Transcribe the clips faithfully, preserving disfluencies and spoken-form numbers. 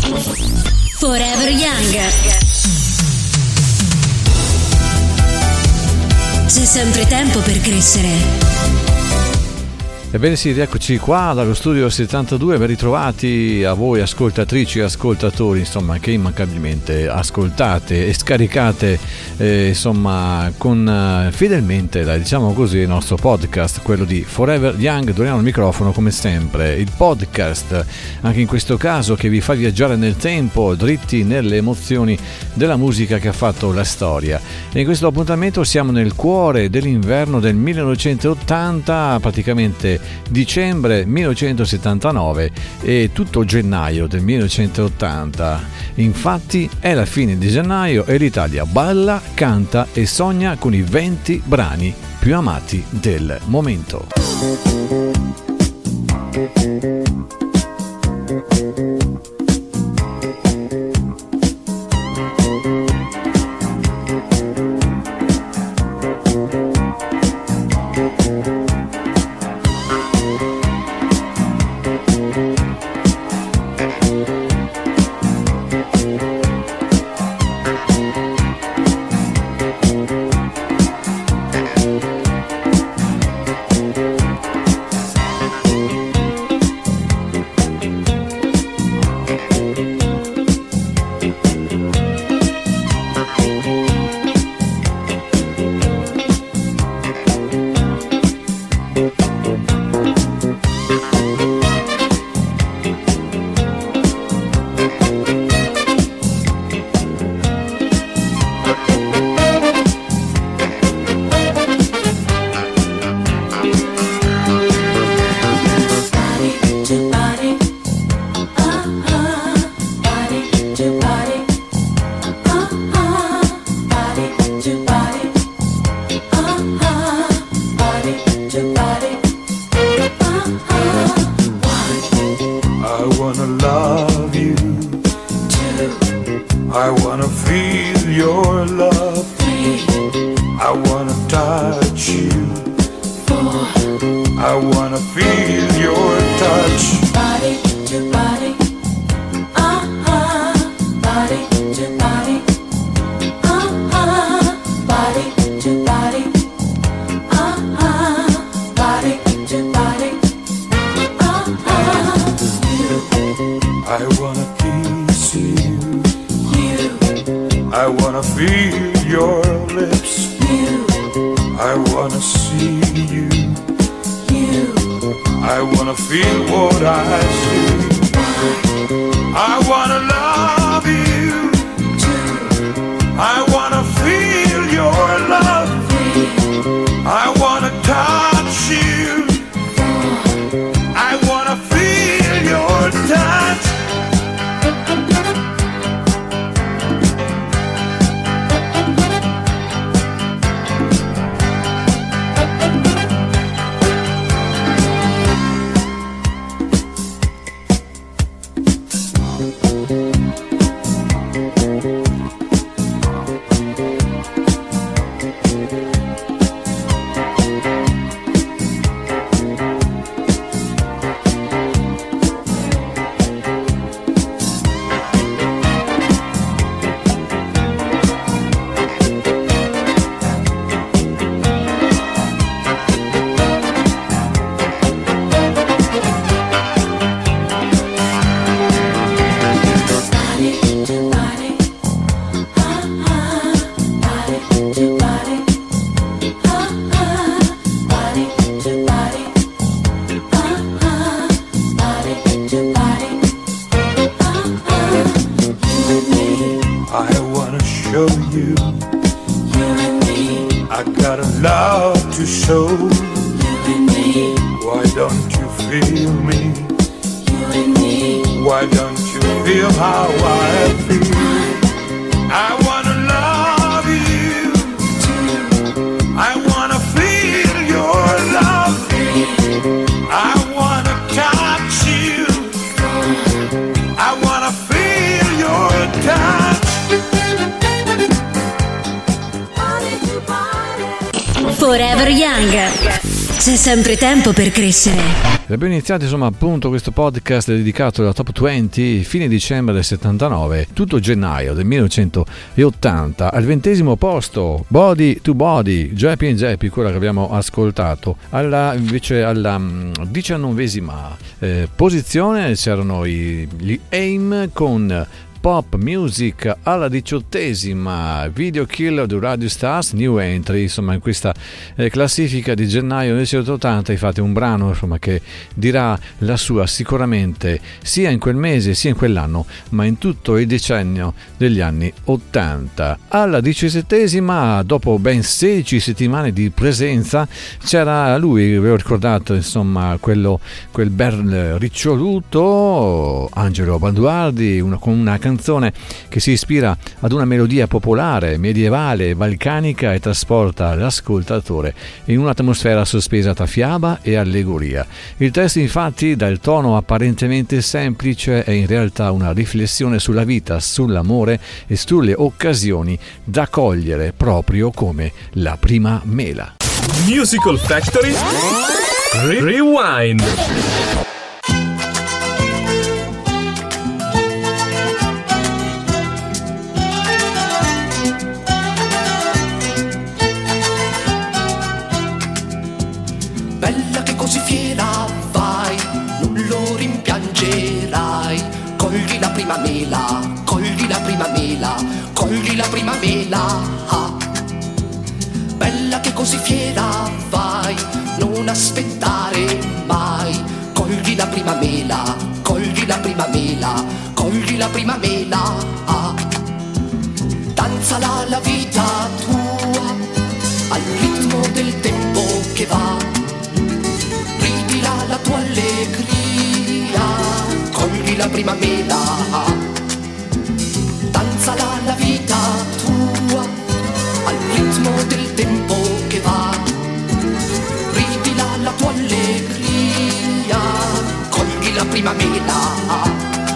Forever Young. C'è sempre tempo per crescere. Ebbene sì, rieccoci qua dallo studio settantadue, ben ritrovati a voi ascoltatrici e ascoltatori, insomma, che immancabilmente ascoltate e scaricate eh, insomma con eh, fedelmente, dai, diciamo così, il nostro podcast, quello di Forever Young. Doniamo il microfono come sempre, il podcast anche in questo caso che vi fa viaggiare nel tempo, dritti nelle emozioni della musica che ha fatto la storia. E in questo appuntamento siamo nel cuore dell'inverno del millenovecentottanta, praticamente dicembre millenovecentosettantanove e tutto gennaio del millenovecentottanta. Infatti è la fine di gennaio e l'Italia balla, canta e sogna con i venti brani più amati del momento. Forever Young. C'è sempre tempo per crescere. Abbiamo iniziato insomma appunto questo podcast dedicato alla Top venti fine dicembre del settantanove, tutto gennaio del millenovecentottanta. Al ventesimo posto Body to Body, Jappy and Jappy, quella che abbiamo ascoltato. Alla, invece alla diciannovesima eh, posizione c'erano i, gli Aim con Pop Music. Alla diciottesima Video Killer di Radio Stars, New Entry, insomma in questa eh, classifica di gennaio millenovecentottanta. Infatti un brano insomma che dirà la sua sicuramente sia in quel mese sia in quell'anno, ma in tutto il decennio degli anni ottanta. Alla diciassettesima, dopo ben sedici settimane di presenza, c'era lui, vi ho ricordato insomma quello, quel bel riccioluto Angelo Balduardi, una, con una canzone che si ispira ad una melodia popolare, medievale, balcanica e trasporta l'ascoltatore in un'atmosfera sospesa tra fiaba e allegoria. Il testo infatti, dal tono apparentemente semplice, è in realtà una riflessione sulla vita, sull'amore e sulle occasioni da cogliere, proprio come la prima mela. Musical Factory Rewind. Così fiera vai, non lo rimpiangerai. Cogli la prima mela, cogli la prima mela, cogli la prima mela. Ah. Bella che così fiera vai, non aspettare mai. Cogli la prima mela, cogli la prima mela, cogli la prima mela. Ah. Danzala la vita tua, al ritmo del tempo che va. La tua allegria, cogli la prima mela, danzala la vita tua, al ritmo del tempo che va, ridila la tua allegria, cogli la prima mela.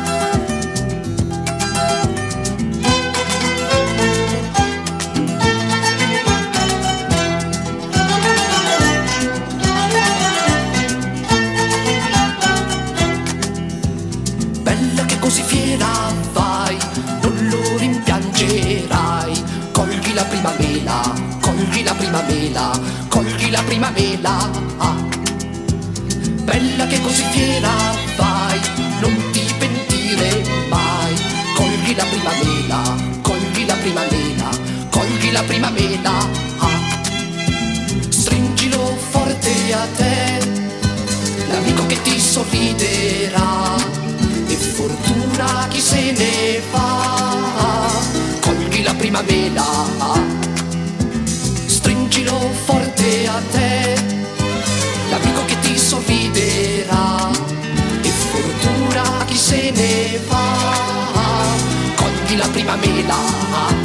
Così fiera vai, non lo rimpiangerai. Cogli la prima mela, cogli la prima mela, cogli la prima mela. Ah. Bella che così fiera vai, non ti pentire mai. Cogli la prima mela, cogli la prima mela, cogli la prima mela. Ah. Stringilo forte a te, l'amico che ti sorriderà. Fortuna chi se ne va, cogli la prima mela, stringilo forte a te, l'amico che ti sorriderà. E fortuna chi se ne va, cogli la prima mela.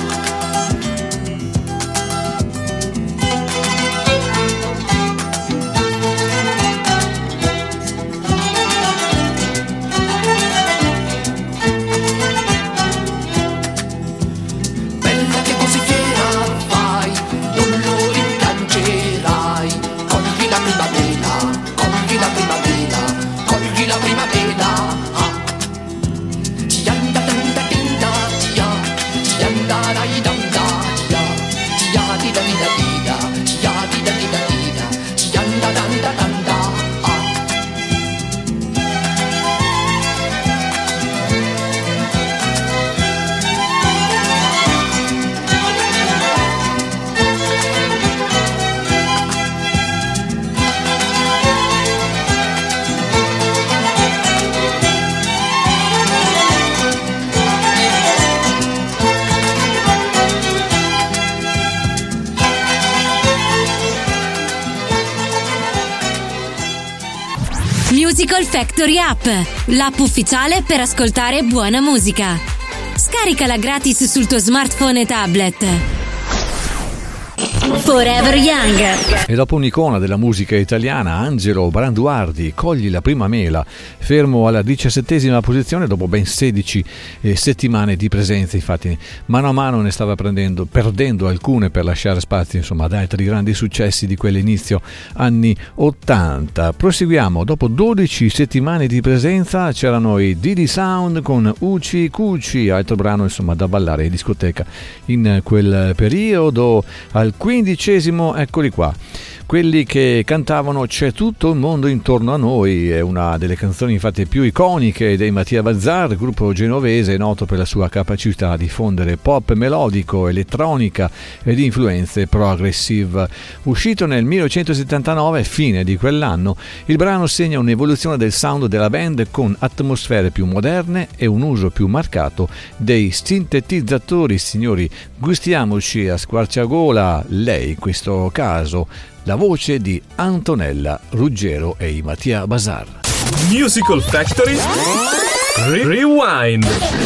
Musical Factory App, l'app ufficiale per ascoltare buona musica. Scaricala gratis sul tuo smartphone e tablet. Forever Young. E dopo un'icona della musica italiana, Angelo Branduardi, Cogli la prima mela, fermo alla diciassettesima posizione dopo ben sedici eh, settimane di presenza. Infatti mano a mano ne stava prendendo, perdendo alcune per lasciare spazio insomma ad altri grandi successi di quell'inizio anni ottanta. Proseguiamo, dopo dodici settimane di presenza c'erano i Didi Sound con Uci Cuci, altro brano insomma da ballare in discoteca in quel periodo. Al quindicesimo, eccoli qua, quelli che cantavano C'è tutto il mondo intorno a noi, è una delle canzoni infatti più iconiche dei Mattia Bazzar, gruppo genovese noto per la sua capacità di fondere pop melodico, elettronica ed influenze progressive. Uscito nel millenovecentosettantanove, fine di quell'anno, il brano segna un'evoluzione del sound della band con atmosfere più moderne e un uso più marcato dei sintetizzatori. Signori, gustiamoci a squarciagola lei in questo caso, la voce di Antonella Ruggero e i Mattia Bazzar. Musical Factory Rewind.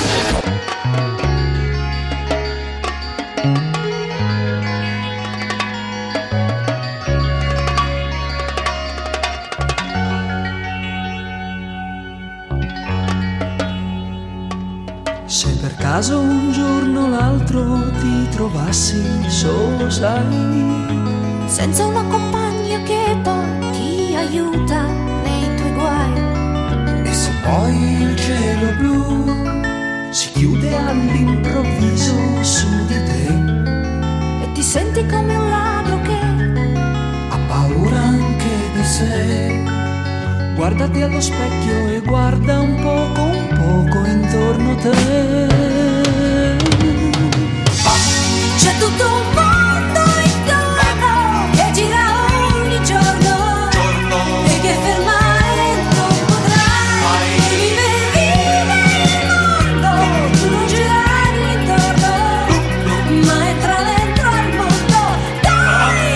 Se per caso un giorno o l'altro ti trovassi solo, sai, senza una compagna che poi ti aiuta nei tuoi guai, e se poi il cielo blu si chiude all'improvviso su di te e ti senti come un ladro che ha paura anche di sé, guardati allo specchio e guarda un poco, un poco intorno a te. C'è tutto un mondo intorno che gira ogni giorno, giorno. E che fermare non potrai. Vive, vive il mondo, tu non girare intorno, ma entra dentro al mondo, dai.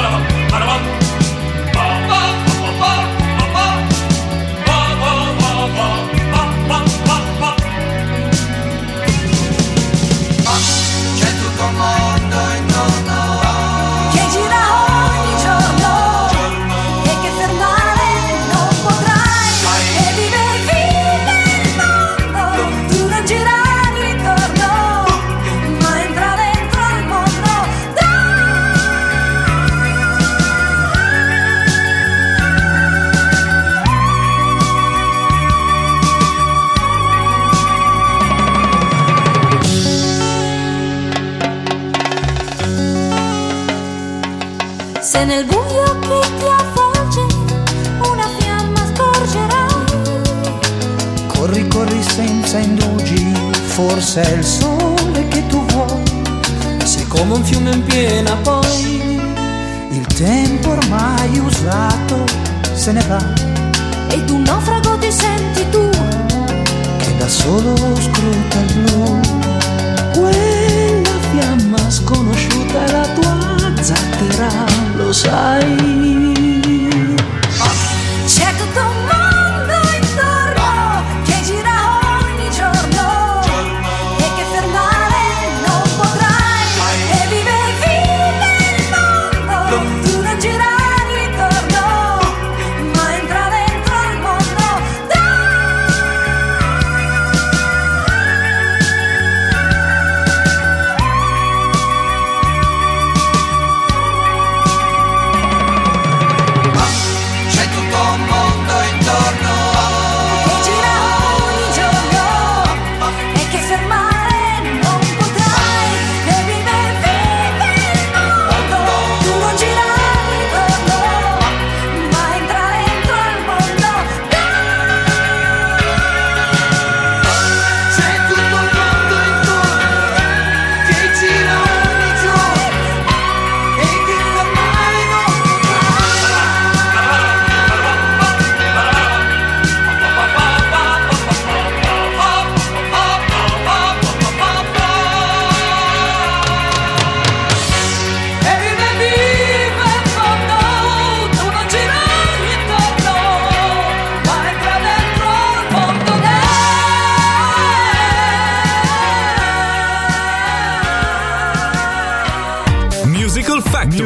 C'è tutto un mondo intorno Che gira ogni giorno, giorno. E che fermare non potrai. E vive, vive il mondo, tu non girare intorno, ma entra dentro al mondo, se nel buio che ti avvolge una fiamma scorgerai. corri, corri senza indugi, forse è il sole che tu vuoi, e sei come un fiume in piena poi, il tempo ormai usato se ne va, Ed un naufrago ti senti tu, che da solo scruta il blu, quella fiamma sconosciuta è la tua zattera, lo sai. c'è tutto un mondo intorno che gira ogni giorno, e che fermare non potrai. E vive, vive il mondo, tu non girare intorno, ma entra dentro al mondo, dai.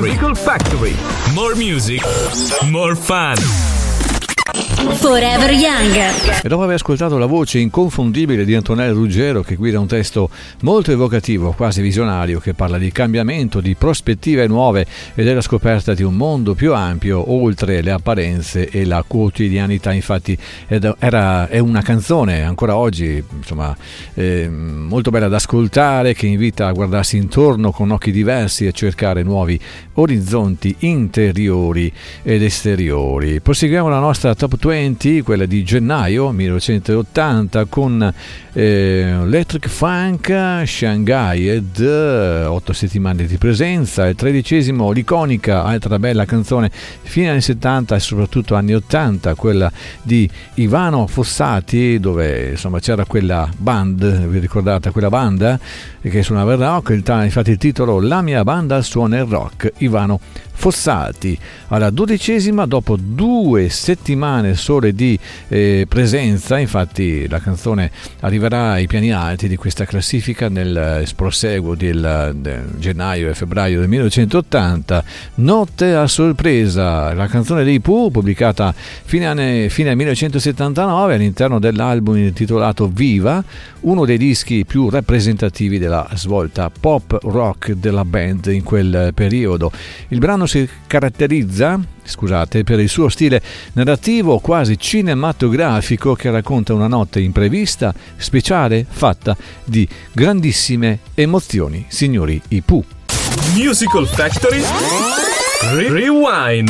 Musical Factory. More music, more fun. Forever Young. E dopo aver ascoltato la voce inconfondibile di Antonello Ruggero, che guida un testo molto evocativo, quasi visionario, che parla di cambiamento, di prospettive nuove e della scoperta di un mondo più ampio oltre le apparenze e la quotidianità, infatti era, è una canzone ancora oggi, insomma, eh, molto bella da ascoltare, che invita a guardarsi intorno con occhi diversi e cercare nuovi orizzonti interiori ed esteriori. Proseguiamo la nostra top venti, quella di gennaio millenovecentottanta, con eh, Electric Funk Shanghai ed eh, otto settimane di presenza, il tredicesimo l'iconica, altra bella canzone fine anni settanta e soprattutto anni ottanta, quella di Ivano Fossati, dove insomma c'era quella band, vi ricordate quella banda che suonava il rock, il, infatti il titolo La mia banda suona il rock, Ivano Fossati. Alla dodicesima, dopo due settimane sole di eh, presenza, infatti la canzone arriverà ai piani alti di questa classifica nel proseguo del, del gennaio e febbraio del millenovecentottanta, Notte a sorpresa, la canzone dei Pooh, pubblicata fine, anni, fine millenovecentosettantanove all'interno dell'album intitolato Viva, uno dei dischi più rappresentativi della svolta pop rock della band in quel periodo. Il brano si caratterizza, scusate, per il suo stile narrativo quasi cinematografico che racconta una notte imprevista, speciale, fatta di grandissime emozioni. Signori, i Pooh. Musical Factory Rewind.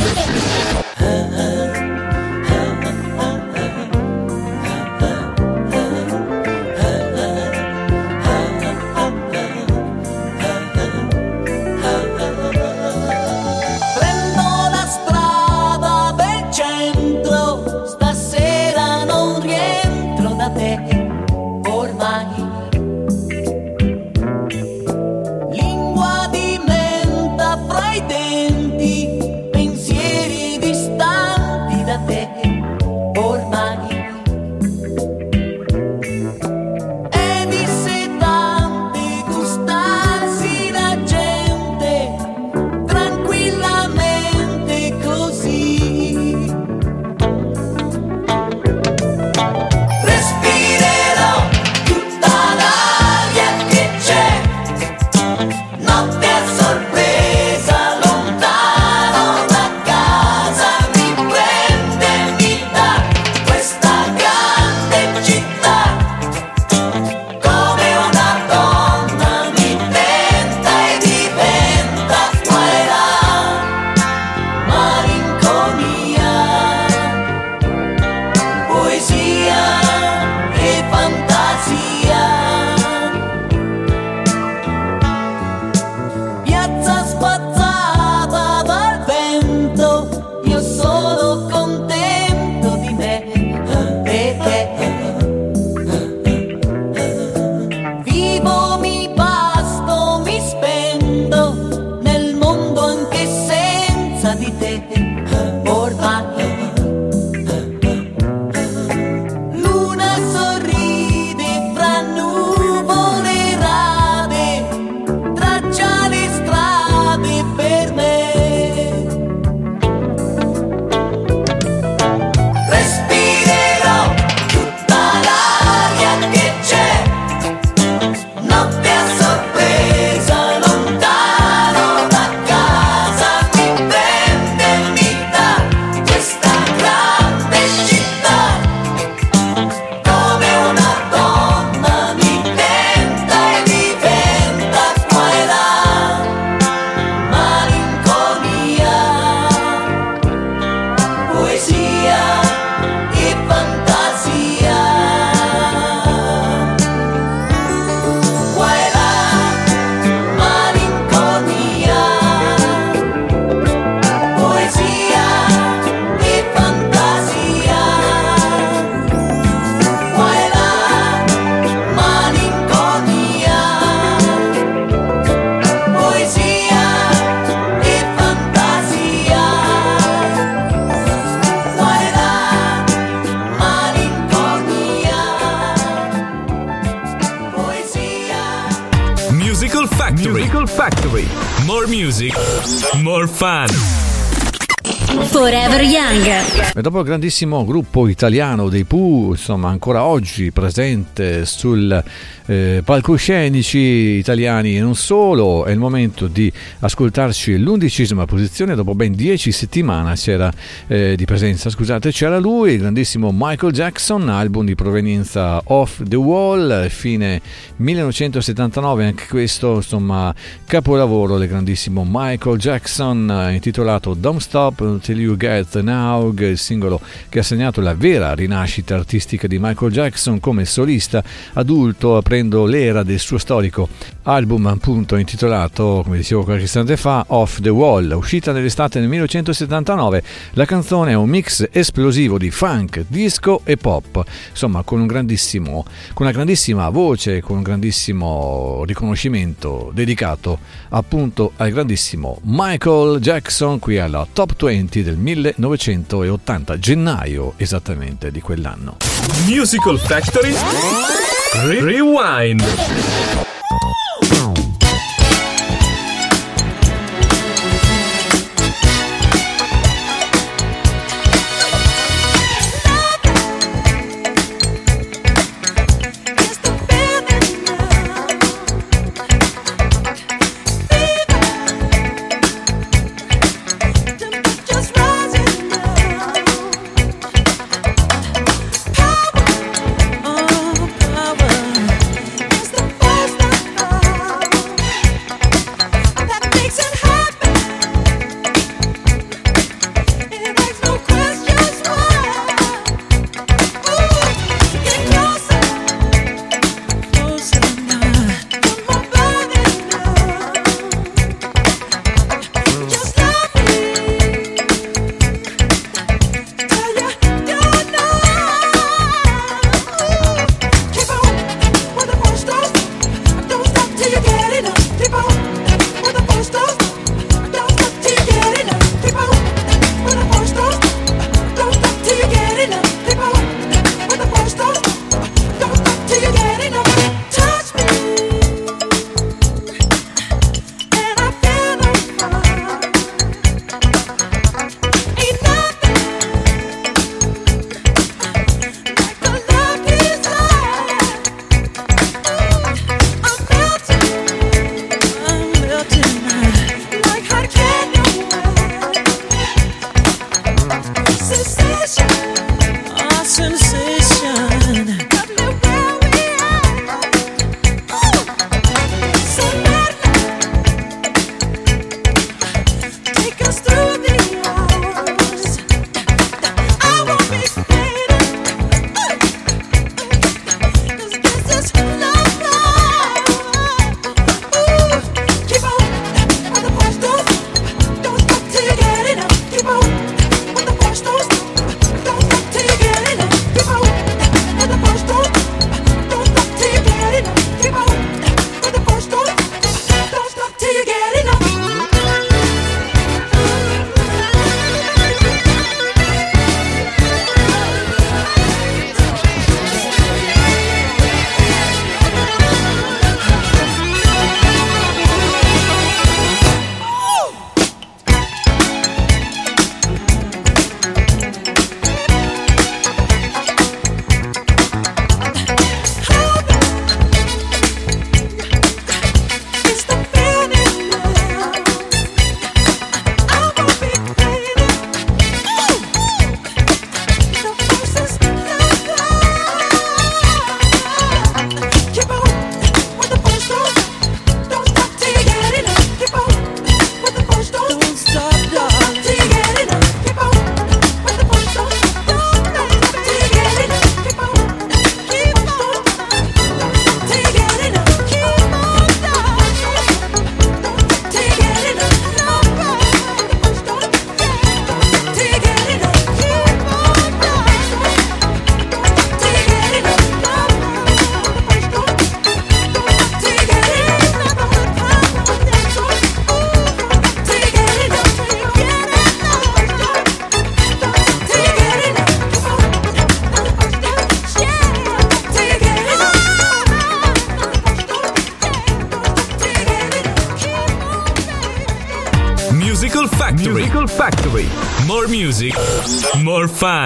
Lingua di menta fra i denti, pensieri distanti. Musical Factory. Musical Factory. More music, more fun. Forever Young. E dopo il grandissimo gruppo italiano dei Pooh, insomma ancora oggi presente sul eh, palcoscenici italiani e non solo, è il momento di ascoltarci l'undicesima posizione. Dopo ben dieci settimane c'era eh, di presenza, scusate, c'era lui, il grandissimo Michael Jackson, album di provenienza Off the Wall, fine millenovecentosettantanove, anche questo insomma capolavoro del grandissimo Michael Jackson, intitolato Don't Stop Till You Get Now, il singolo che ha segnato la vera rinascita artistica di Michael Jackson come solista adulto, aprendo l'era del suo storico album appunto intitolato, come dicevo qualche istante fa, Off the Wall, uscita nell'estate del millenovecentosettantanove. La canzone è un mix esplosivo di funk, disco e pop, insomma con un grandissimo, con una grandissima voce, con un grandissimo riconoscimento dedicato appunto al grandissimo Michael Jackson, qui alla Top venti del millenovecentottanta, gennaio esattamente di quell'anno. Musical Factory Re- Rewind. Power, power is the first Factory. Musical Factory. More music, more fun.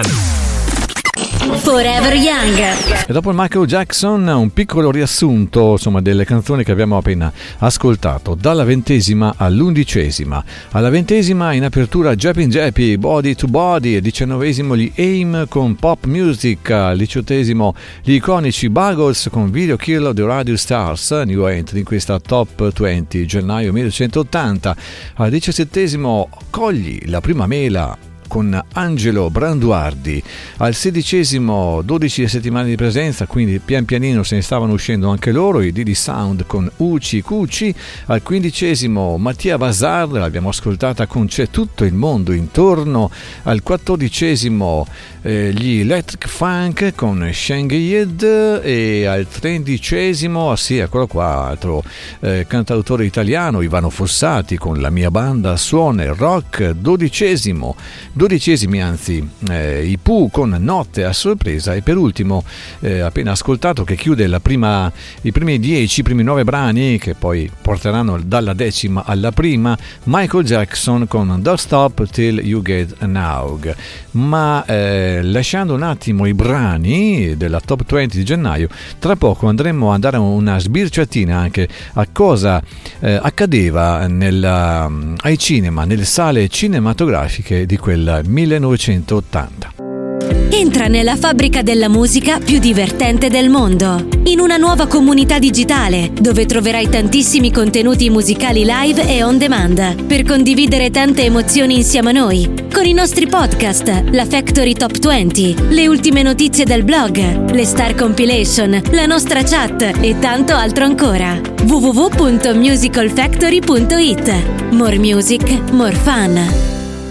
Forever Young. E dopo il Michael Jackson un piccolo riassunto insomma delle canzoni che abbiamo appena ascoltato, dalla ventesima all'undicesima. Alla ventesima in apertura Jappin' Jappy, Body to Body, al diciannovesimo gli Aim con Pop Music, al diciottesimo gli iconici Buggles con Video Kill the Radio Stars, new entry in questa Top venti gennaio millenovecentottanta. Al diciassettesimo cogli la prima mela con Angelo Branduardi. Al sedicesimo dodici settimane di presenza, quindi pian pianino se ne stavano uscendo anche loro, i Didi Sound con Uci Cuci. Al quindicesimo Mattia Bazar, l'abbiamo ascoltata con C'è tutto il mondo intorno. Al quattordicesimo eh, gli Electric Funk con Shanghaid, e al tredicesimo, ah sì, eccolo qua, altro eh, cantautore italiano, Ivano Fossati con La mia banda suona il rock. Dodicesimo dodicesimi anzi eh, i Pooh con Notte a sorpresa. E per ultimo eh, appena ascoltato, che chiude la prima, i primi dieci, i primi nove brani che poi porteranno dalla decima alla prima, Michael Jackson con Don't Stop Till You Get an Hug. Ma eh, lasciando un attimo i brani della Top venti di gennaio, tra poco andremo a dare una sbirciatina anche a cosa eh, accadeva nella, ai cinema, nelle sale cinematografiche di quel millenovecentottanta. Entra nella fabbrica della musica più divertente del mondo, in una nuova comunità digitale dove troverai tantissimi contenuti musicali live e on demand per condividere tante emozioni insieme a noi, con i nostri podcast, la Factory Top venti, le ultime notizie del blog, le Star Compilation, la nostra chat e tanto altro ancora. w w w punto musical factory punto i t. More music, more fun.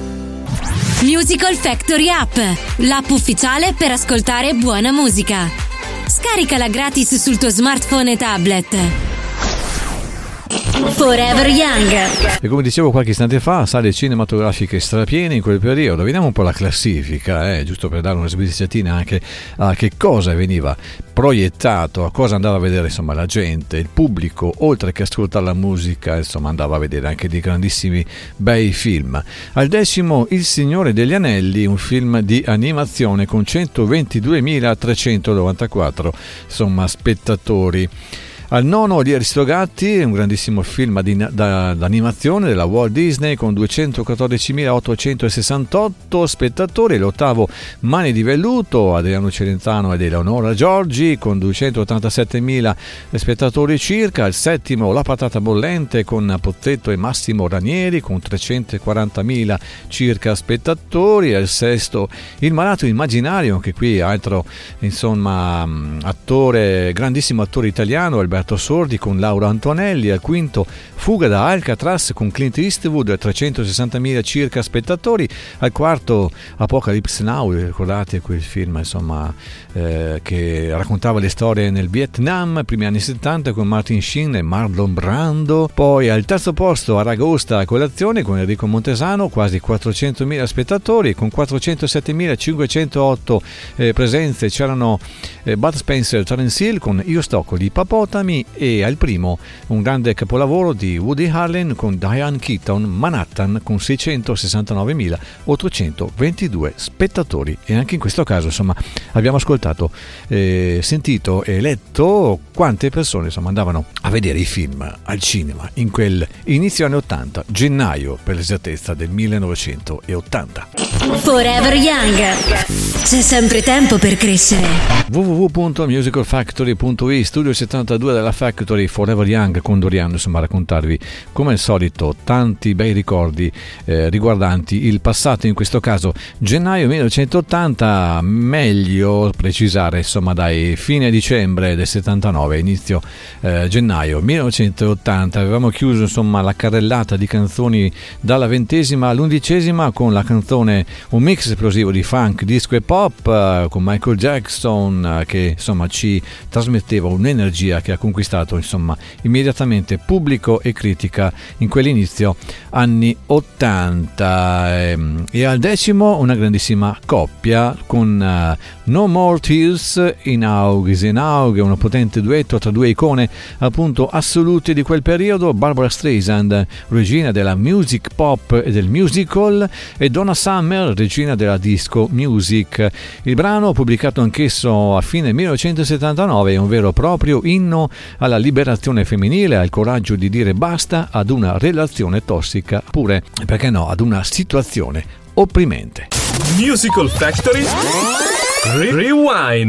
Musical Factory App, l'app ufficiale per ascoltare buona musica. Scaricala gratis sul tuo smartphone e tablet. Forever Young. E come dicevo qualche istante fa, sale cinematografiche strapiene in quel periodo. Vediamo un po' la classifica, eh, giusto per dare una sbirciatina anche a che cosa veniva proiettato, a cosa andava a vedere insomma la gente, il pubblico, oltre che ascoltare la musica, insomma andava a vedere anche dei grandissimi bei film. Al decimo Il Signore degli Anelli, un film di animazione con centoventiduemilatrecentonovantaquattro insomma spettatori. Al nono Gli Aristogatti, un grandissimo film di, da, d'animazione della Walt Disney con duecentoquattordicimilaottocentosessantotto spettatori. L'ottavo Mani di Velluto, Adriano Celentano ed Eleonora Giorgi con duecentottantasettemila spettatori circa. Al settimo La Patata Bollente con Pozzetto e Massimo Ranieri con trecentoquarantamila circa spettatori. Al sesto Il Malato Immaginario, anche qui altro insomma attore, grandissimo attore italiano, Alberto Sordi con Laura Antonelli. Al quinto Fuga da Alcatraz con Clint Eastwood, trecentosessantamila circa spettatori. Al quarto Apocalypse Now, ricordate quel film insomma eh, che raccontava le storie nel Vietnam, primi anni settanta, con Martin Sheen e Marlon Brando. Poi al terzo posto Aragosta a colazione con Enrico Montesano, quasi quattrocentomila spettatori. Con quattrocentosettemila cinquecentootto eh, presenze c'erano eh, Bud Spencer, Terence Hill con Io sto con i Papotami. E al primo un grande capolavoro di Woody Allen con Diane Keaton, Manhattan, con seicentosessantanovemilaottocentoventidue spettatori. E anche in questo caso insomma abbiamo ascoltato, eh, sentito e letto quante persone insomma andavano a vedere i film al cinema in quel inizio anni ottanta, gennaio per l'esattezza del millenovecentottanta. Forever Young, c'è sempre tempo per crescere. w w w punto musical factory punto i, studio settantadue della Factory, Forever Young con Doriano, insomma a raccontarvi come al solito tanti bei ricordi eh, riguardanti il passato, in questo caso gennaio millenovecentottanta, meglio precisare insomma dai fine dicembre del settantanove, inizio eh, gennaio millenovecentottanta. Avevamo chiuso insomma la carrellata di canzoni dalla ventesima all'undicesima con la canzone, un mix esplosivo di funk, disco e pop eh, con Michael Jackson eh, che insomma ci trasmetteva un'energia che ha conquistato insomma immediatamente pubblico e critica in quell'inizio anni ottanta. E al decimo una grandissima coppia con uh, No More Tears in Aug is in Aug, un potente duetto tra due icone appunto assolute di quel periodo, Barbara Streisand, regina della music pop e del musical, e Donna Summer, regina della disco music. Il brano, pubblicato anch'esso a fine millenovecentosettantanove, è un vero e proprio inno alla liberazione femminile, al coraggio di dire basta ad una relazione tossica, pure, perché no, ad una situazione opprimente. Musical Factory Re- Rewind.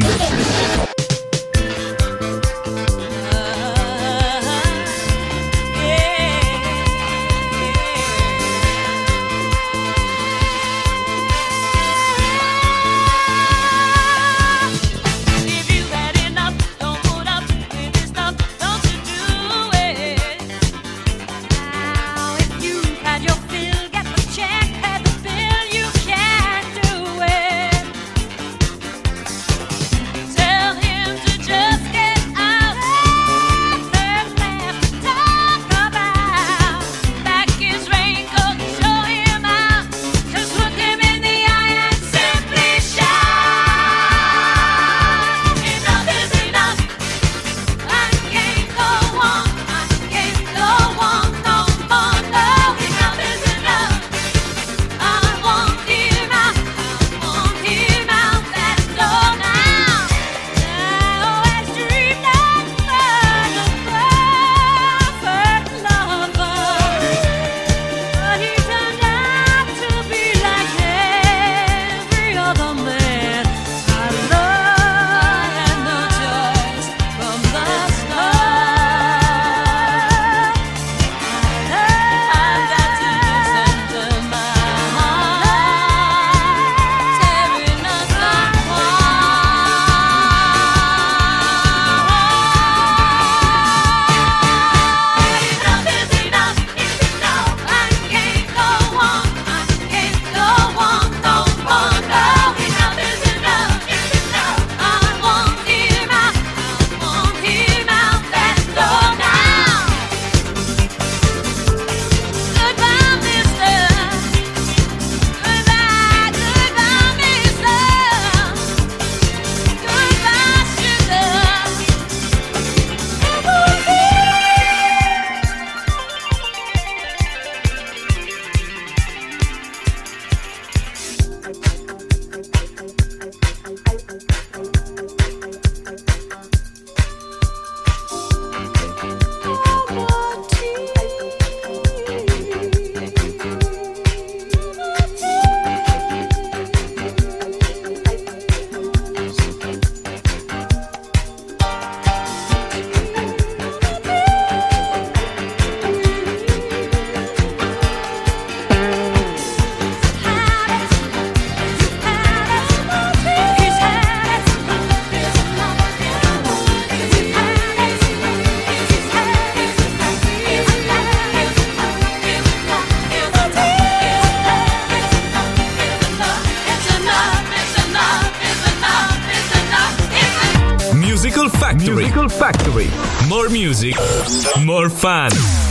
Musical Factory. Musical Factory. More music, more fun.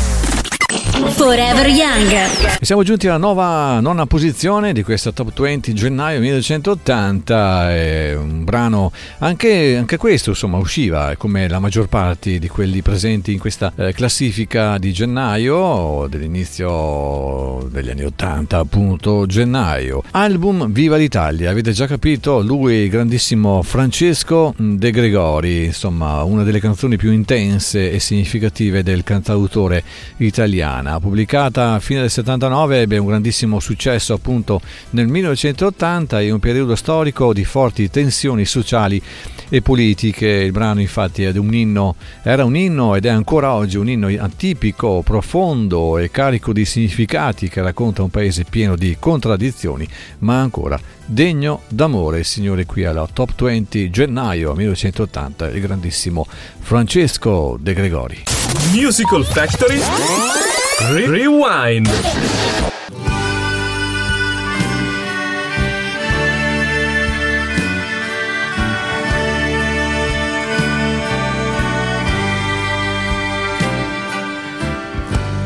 Forever Young. E siamo giunti alla nuova nona posizione di questa Top venti gennaio millenovecentottanta. È un brano, anche, anche questo insomma usciva come la maggior parte di quelli presenti in questa eh, classifica di gennaio, dell'inizio degli anni ottanta, appunto gennaio. Album Viva l'Italia, avete già capito, lui il grandissimo Francesco De Gregori, insomma una delle canzoni più intense e significative del cantautore italiano. Pubblicata a fine del settantanove, ebbe un grandissimo successo appunto nel millenovecentottanta, in un periodo storico di forti tensioni sociali e politiche. Il brano infatti è un inno, era un inno ed è ancora oggi un inno atipico, profondo e carico di significati, che racconta un paese pieno di contraddizioni, ma ancora degno d'amore. Signore, qui alla Top venti gennaio millenovecentottanta, il grandissimo Francesco De Gregori. Musical Factory Re- Rewind.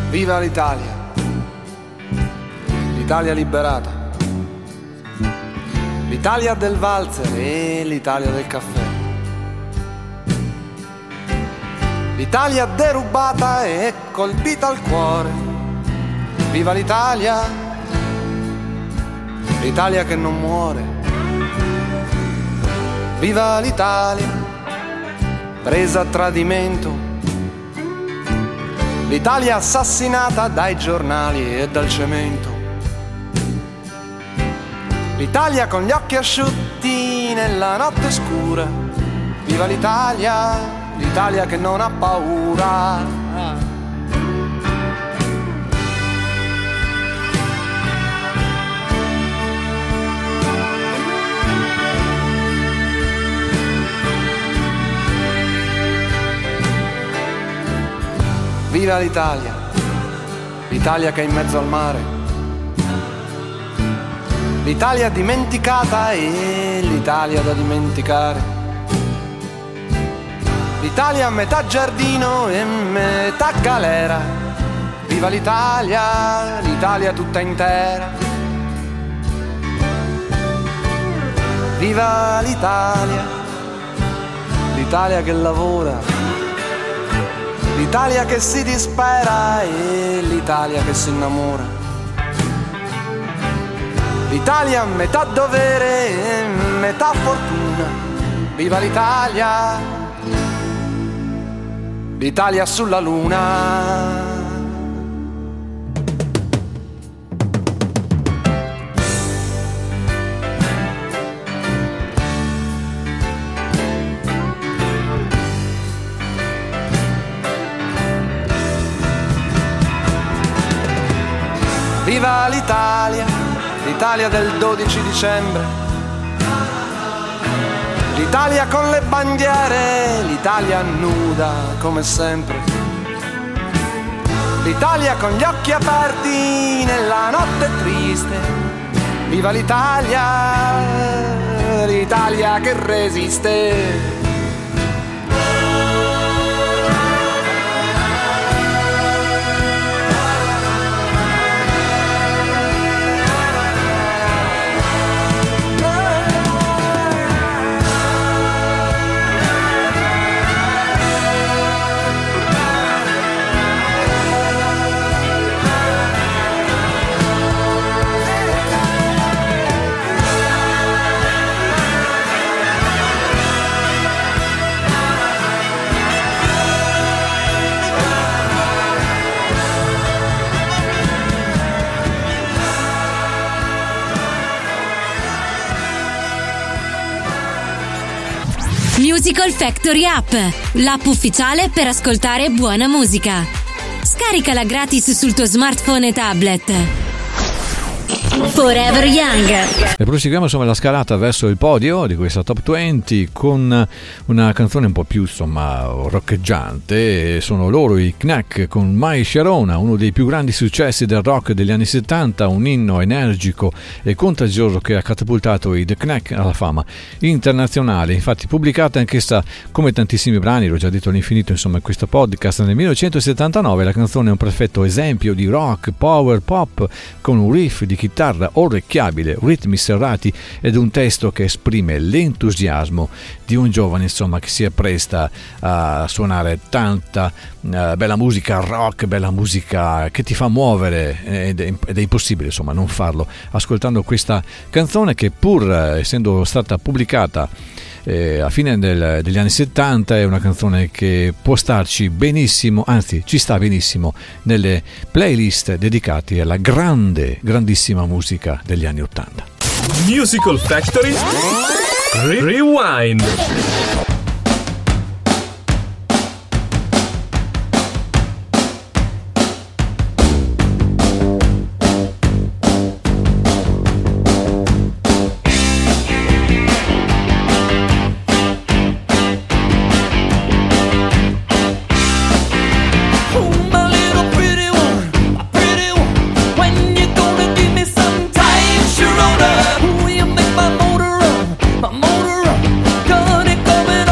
Viva l'Italia, l'Italia liberata, l'Italia del valzer e l'Italia del caffè, l'Italia derubata e colpita al cuore. Viva l'Italia, l'Italia che non muore. Viva l'Italia, presa a tradimento, l'Italia assassinata dai giornali e dal cemento, l'Italia con gli occhi asciutti nella notte scura. Viva l'Italia, l'Italia che non ha paura. Viva l'Italia, l'Italia che è in mezzo al mare, l'Italia dimenticata e l'Italia da dimenticare, l'Italia a metà giardino e metà galera. Viva l'Italia, l'Italia tutta intera. Viva l'Italia, l'Italia che lavora, l'Italia che si dispera e l'Italia che si innamora, l'Italia metà dovere e metà fortuna. Viva l'Italia, l'Italia sulla luna. Viva l'Italia, l'Italia del dodici dicembre, l'Italia con le bandiere, l'Italia nuda come sempre, l'Italia con gli occhi aperti nella notte triste. Viva l'Italia, l'Italia che resiste. Musical Factory App, l'app ufficiale per ascoltare buona musica. Scaricala gratis sul tuo smartphone e tablet. Forever Young. E proseguiamo insomma la scalata verso il podio di questa top venti con una canzone un po' più insomma roccheggiante. Sono loro i Knack con My Sharona, uno dei più grandi successi del rock degli anni settanta, un inno energico e contagioso che ha catapultato i The Knack alla fama internazionale. Infatti pubblicata anch'essa come tantissimi brani, l'ho già detto all'infinito insomma in questo podcast, nel millenovecentosettantanove. La canzone è un perfetto esempio di rock, power, pop con un riff di chitarra orecchiabile, ritmi serrati ed un testo che esprime l'entusiasmo di un giovane insomma che si appresta a suonare tanta uh, bella musica rock, bella musica che ti fa muovere ed è, ed è impossibile insomma non farlo ascoltando questa canzone che pur uh, essendo stata pubblicata Eh, a fine del, degli anni settanta è una canzone che può starci benissimo, anzi ci sta benissimo nelle playlist dedicate alla grande, grandissima musica degli anni ottanta. Musical Factory Rewind. Motor run, got it coming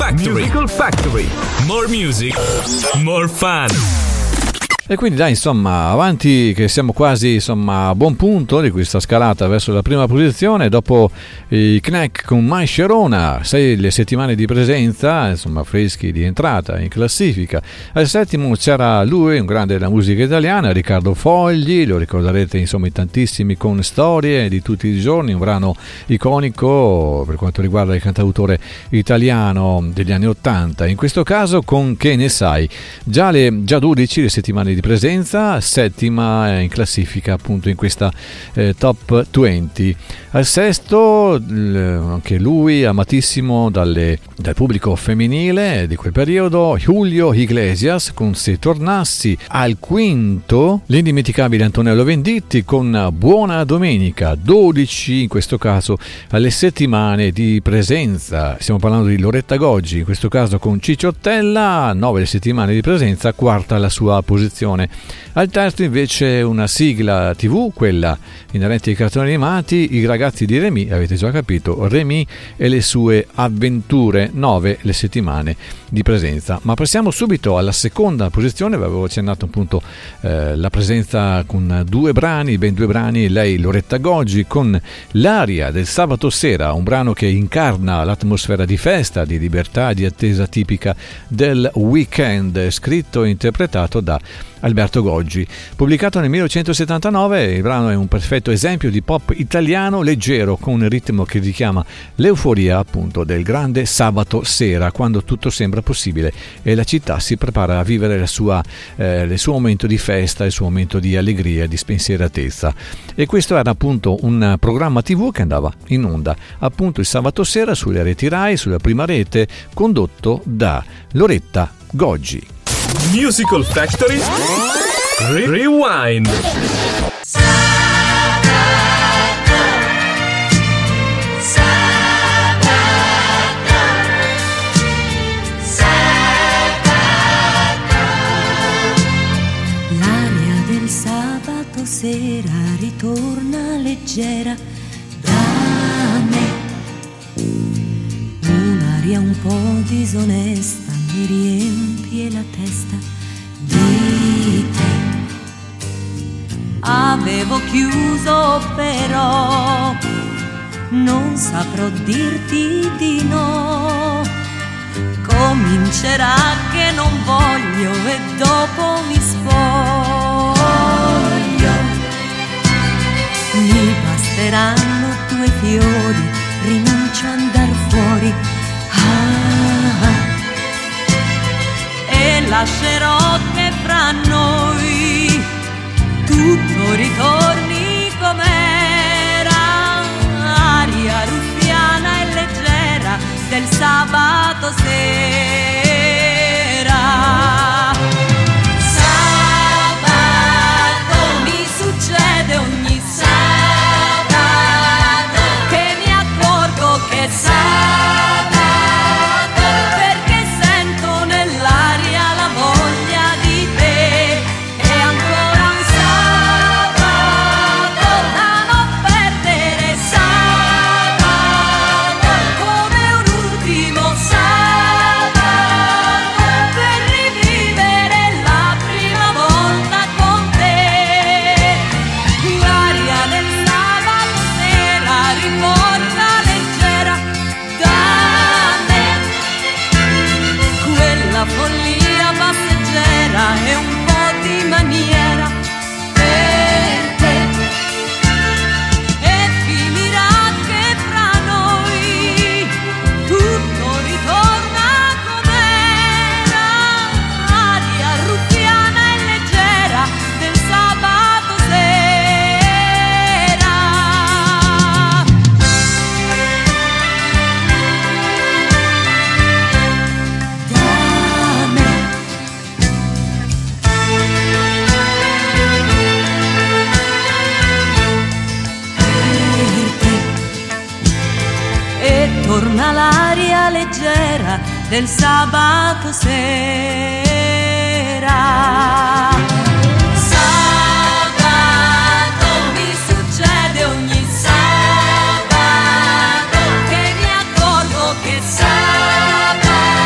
Factory. Musical Factory. More music, more fun. E quindi dai, insomma, avanti che siamo quasi insomma a buon punto di questa scalata verso la prima posizione, dopo i Knack con My Sharona, sei le settimane di presenza, insomma freschi di entrata in classifica. Al settimo c'era lui, un grande della musica italiana, Riccardo Fogli, lo ricorderete insomma in tantissimi con Storie di tutti i giorni, un brano iconico per quanto riguarda il cantautore italiano degli anni ottanta, in questo caso con Che ne sai, già, le, già dodici le settimane di presenza, settima in classifica appunto in questa eh, top venti. Al sesto l- anche lui amatissimo dalle, dal pubblico femminile di quel periodo, Julio Iglesias con Se tornassi. Al quinto l'indimenticabile Antonello Venditti con Buona domenica, dodici in questo caso alle settimane di presenza. Stiamo parlando di Loretta Goggi, in questo caso con Cicciottella, nove settimane di presenza, quarta la sua posizione. Al terzo invece una sigla tivù, quella inerente ai cartoni animati, I ragazzi di Remy, avete già capito, Remy e le sue avventure, nove le settimane di presenza. Ma passiamo subito alla seconda posizione, vi avevo accennato appunto eh, la presenza con due brani, ben due brani, lei Loretta Goggi con L'aria del sabato sera, un brano che incarna l'atmosfera di festa, di libertà, di attesa tipica del weekend, scritto e interpretato da Alberto Goggi. Pubblicato nel millenovecentosettantanove, il brano è un perfetto esempio di pop italiano leggero con un ritmo che richiama l'euforia appunto del grande sabato sera, quando tutto sembra possibile e la città si prepara a vivere la sua, eh, il suo momento di festa, il suo momento di allegria, di spensieratezza. E questo era appunto un programma tivù che andava in onda appunto il sabato sera sulle reti Rai, sulla prima rete, condotto da Loretta Goggi. Musical Factory Re- Rewind. L'aria del sabato sera ritorna leggera da me. Un'aria un po' disonesta mi riempie la testa di te. Avevo chiuso però non saprò dirti di no. Comincerà che non voglio e dopo mi spoglio. Mi basteranno due fiori, rinuncio a andar fuori. Ah, e lascerò che fra noi tutto ritorni com'era. Aria ruffiana e leggera del sabato sera. Sabato mi succede ogni sabato che mi accorgo che sabato, perché sento nell'aria la voglia di te. E ancora un sabato da non perdere, sabato come un ultimo sabato per rivivere la prima volta con te. L'aria del sabato sera riporta leggera da me quella follia passeggera e un po' di maniera per te. E finirà che fra noi tutto ritorna com'era. Aria ruffiana e leggera del sabato sera. Da me. Per te. E torna l'aria leggera del sabato sera. Sabato mi succede ogni sabato che mi accorgo che sabato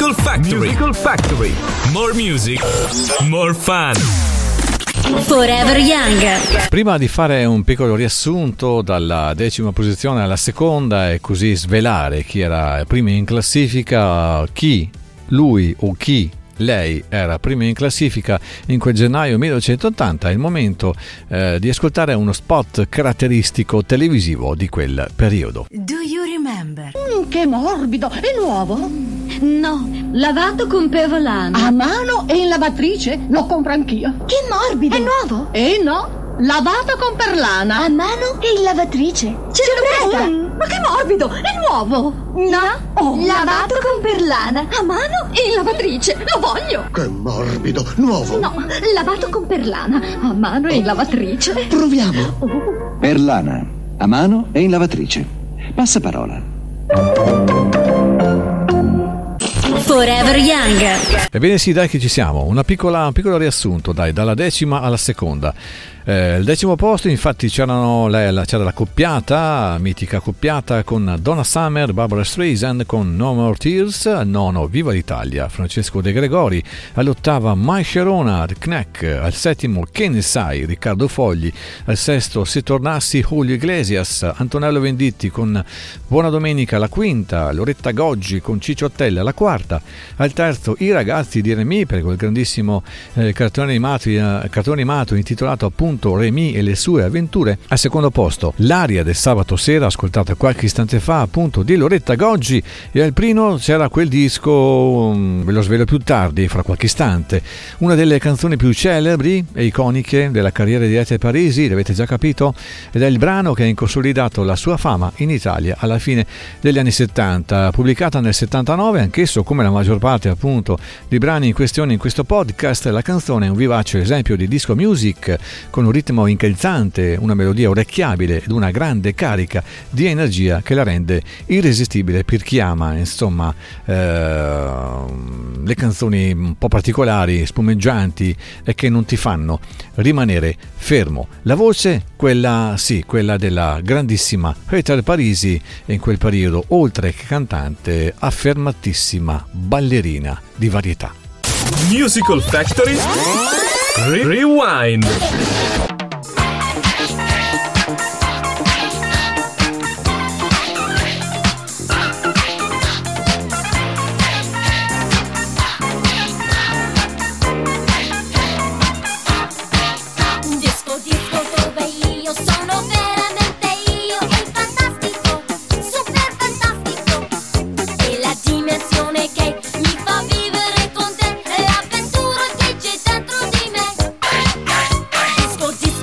Musical Factory. Musical Factory. More music, more fun. Forever Young. Prima di fare un piccolo riassunto dalla decima posizione alla seconda e così svelare chi era prima in classifica, chi lui o chi lei era prima in classifica in quel gennaio millenovecentottanta, è il momento eh, di ascoltare uno spot caratteristico televisivo di quel periodo. Do you remember? Mm, che morbido! È nuovo? No, lavato con Pevolana. A mano e in lavatrice? Lo compro anch'io. Che morbido! È nuovo? Eh no, lavato con Perlana. A mano e in lavatrice. Ce lo presta? Mm, ma che morbido! È nuovo! No, Oh. lavato con Perlana. A mano e in lavatrice. Lo voglio! Che morbido, nuovo. No, lavato con Perlana. A mano e in lavatrice. Proviamo. Perlana, a mano e in lavatrice. Passaparola. Forever Young. Ebbene sì, dai che ci siamo, Una piccola, un piccolo riassunto, dai, dalla decima alla seconda. Eh, il decimo posto infatti c'erano la, la, c'era la coppiata, mitica coppiata con Donna Summer, Barbara Streisand con No More Tears, al nono Viva l'Italia, Francesco De Gregori, all'ottava Mai Sharona, The Knack, al settimo Che ne sai, Riccardo Fogli, al sesto Se tornassi Julio Iglesias, Antonello Venditti con Buona Domenica, alla quinta Loretta Goggi con Ciccio Attella, alla quarta, al terzo I ragazzi di Remy per quel grandissimo eh, cartone, animato, eh, cartone animato intitolato appunto Remy e le sue avventure. Al secondo posto L'aria del sabato sera, ascoltata qualche istante fa appunto di Loretta Goggi, e al primo c'era quel disco, ve lo svelo più tardi fra qualche istante, una delle canzoni più celebri e iconiche della carriera di Ete Parisi, l'avete già capito, ed è il brano che ha inconsolidato la sua fama in Italia alla fine degli anni settanta, pubblicata nel settantanove, anch'esso come la maggior parte appunto di brani in questione in questo podcast. La canzone è un vivace esempio di disco music con un ritmo incalzante, una melodia orecchiabile ed una grande carica di energia che la rende irresistibile per chi ama, insomma, eh, le canzoni un po' particolari, spumeggianti e che non ti fanno rimanere fermo. La voce, quella sì, quella della grandissima Ete Parisi, e in quel periodo, oltre che cantante, affermatissima ballerina di varietà. Musical Factory Rewind. Disco, disco dove io sono veramente io. È fantastico, super fantastico. E la dimensione che mi fa vivere con te, è l'avventura che c'è dentro di me. Disco, disco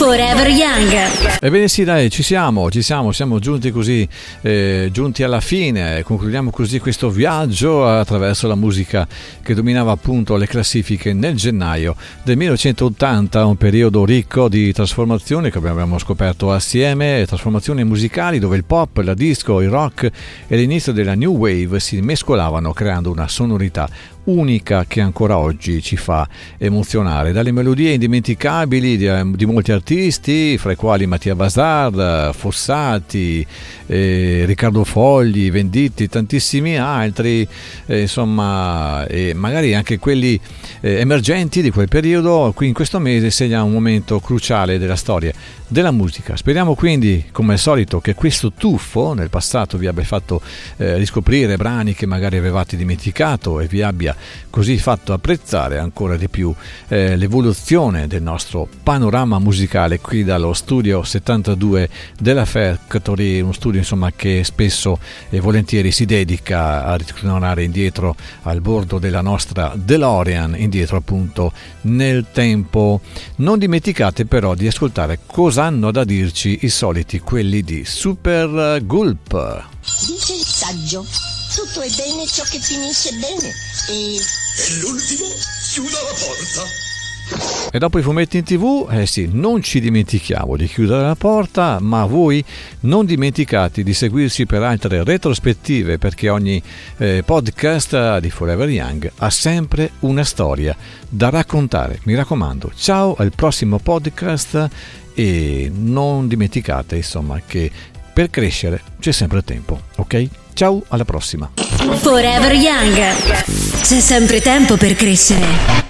Forever Young. Ebbene sì, dai, ci siamo, ci siamo, siamo giunti così, eh, giunti alla fine. Concludiamo così questo viaggio attraverso la musica che dominava appunto le classifiche nel gennaio del millenovecentottanta, un periodo ricco di trasformazioni che abbiamo scoperto assieme, trasformazioni musicali dove il pop, la disco, il rock e l'inizio della new wave si mescolavano creando una sonorità unica che ancora oggi ci fa emozionare, dalle melodie indimenticabili di, di molti artisti, fra i quali Mattia Bazar, Fossati, eh, Riccardo Fogli, Venditti, tantissimi altri, eh, insomma, e magari anche quelli eh, emergenti di quel periodo. Qui in questo mese segna un momento cruciale della storia della musica. Speriamo quindi, come al solito, che questo tuffo nel passato vi abbia fatto eh, riscoprire brani che magari avevate dimenticato e vi abbia così fatto apprezzare ancora di più eh, l'evoluzione del nostro panorama musicale qui dallo studio settantadue della Factory, uno studio insomma che spesso e volentieri si dedica a ritornare indietro al bordo della nostra DeLorean, indietro appunto nel tempo. Non dimenticate però di ascoltare cosa hanno da dirci i soliti, quelli di Super Gulp. Dice il saggio, tutto è bene ciò che finisce bene e... E l'ultimo chiuda la porta. E dopo i fumetti in tv, eh sì, non ci dimentichiamo di chiudere la porta, ma voi non dimenticate di seguirci per altre retrospettive, perché ogni eh, podcast di Forever Young ha sempre una storia da raccontare. Mi raccomando, ciao al prossimo podcast e non dimenticate insomma che per crescere c'è sempre tempo, ok? Ciao, alla prossima. Forever Young. C'è sempre tempo per crescere.